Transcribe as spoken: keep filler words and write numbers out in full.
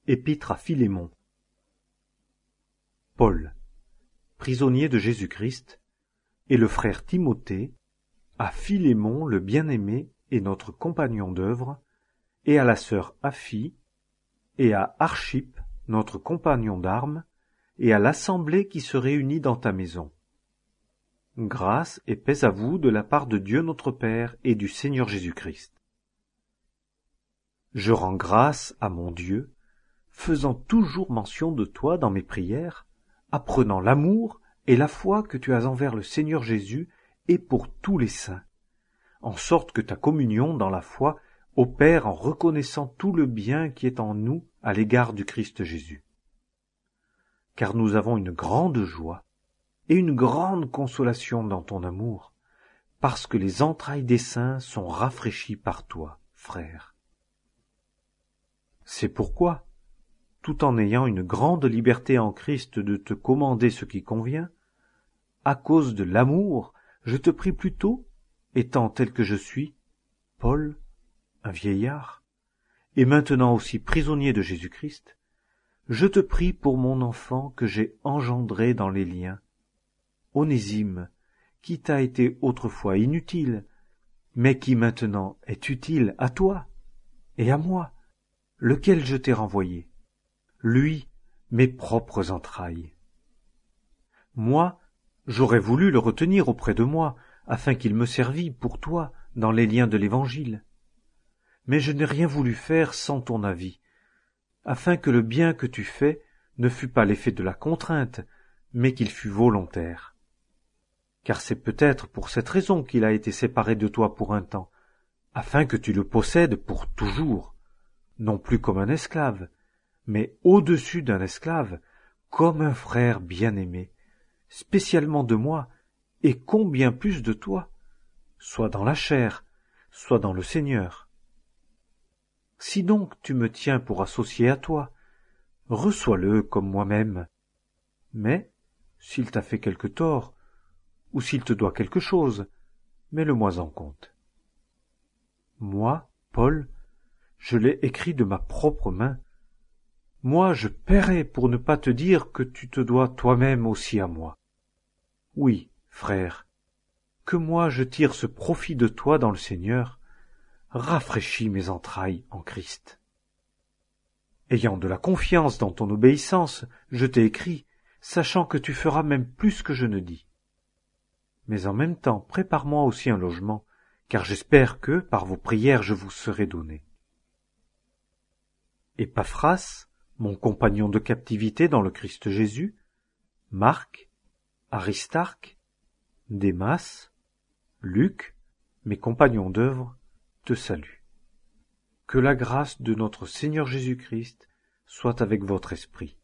Épître à Philémon. Paul, prisonnier de Jésus-Christ, et le frère Timothée, à Philémon le bien-aimé et notre compagnon d'œuvre, et à la sœur Aphie, et à Archippe, notre compagnon d'armes, et à l'assemblée qui se réunit dans ta maison. Grâce et paix à vous de la part de Dieu notre Père et du Seigneur Jésus-Christ. Je rends grâce à mon Dieu, faisant toujours mention de toi dans mes prières, apprenant l'amour et la foi que tu as envers le Seigneur Jésus et pour tous les saints, en sorte que ta communion dans la foi opère en reconnaissant tout le bien qui est en nous à l'égard du Christ Jésus. Car nous avons une grande joie et une grande consolation dans ton amour, parce que les entrailles des saints sont rafraîchies par toi, frère. C'est pourquoi, tout en ayant une grande liberté en Christ de te commander ce qui convient, à cause de l'amour, je te prie plutôt, étant tel que je suis, Paul, un vieillard, et maintenant aussi prisonnier de Jésus-Christ, je te prie pour mon enfant que j'ai engendré dans les liens, Onésime, qui t'a été autrefois inutile, mais qui maintenant est utile à toi et à moi, lequel je t'ai renvoyé, lui, mes propres entrailles. Moi, j'aurais voulu le retenir auprès de moi, afin qu'il me servît pour toi dans les liens de l'Évangile. Mais je n'ai rien voulu faire sans ton avis, afin que le bien que tu fais ne fût pas l'effet de la contrainte, mais qu'il fût volontaire. Car c'est peut-être pour cette raison qu'il a été séparé de toi pour un temps, afin que tu le possèdes pour toujours, non plus comme un esclave, mais au-dessus d'un esclave, comme un frère bien-aimé, spécialement de moi, et combien plus de toi, soit dans la chair, soit dans le Seigneur. Si donc tu me tiens pour associé à toi, reçois-le comme moi-même. Mais, s'il t'a fait quelque tort, ou s'il te doit quelque chose, mets-le-moi en compte. Moi, Paul, je l'ai écrit de ma propre main. Moi, je paierai pour ne pas te dire que tu te dois toi-même aussi à moi. Oui, frère, que moi je tire ce profit de toi dans le Seigneur, rafraîchis mes entrailles en Christ. Ayant de la confiance dans ton obéissance, je t'ai écrit, sachant que tu feras même plus que je ne dis. Mais en même temps, prépare-moi aussi un logement, car j'espère que, par vos prières, je vous serai donné. Épaphras, mon compagnon de captivité dans le Christ Jésus, Marc, Aristarque, Démas, Luc, mes compagnons d'œuvre, te saluent. Que la grâce de notre Seigneur Jésus-Christ soit avec votre esprit.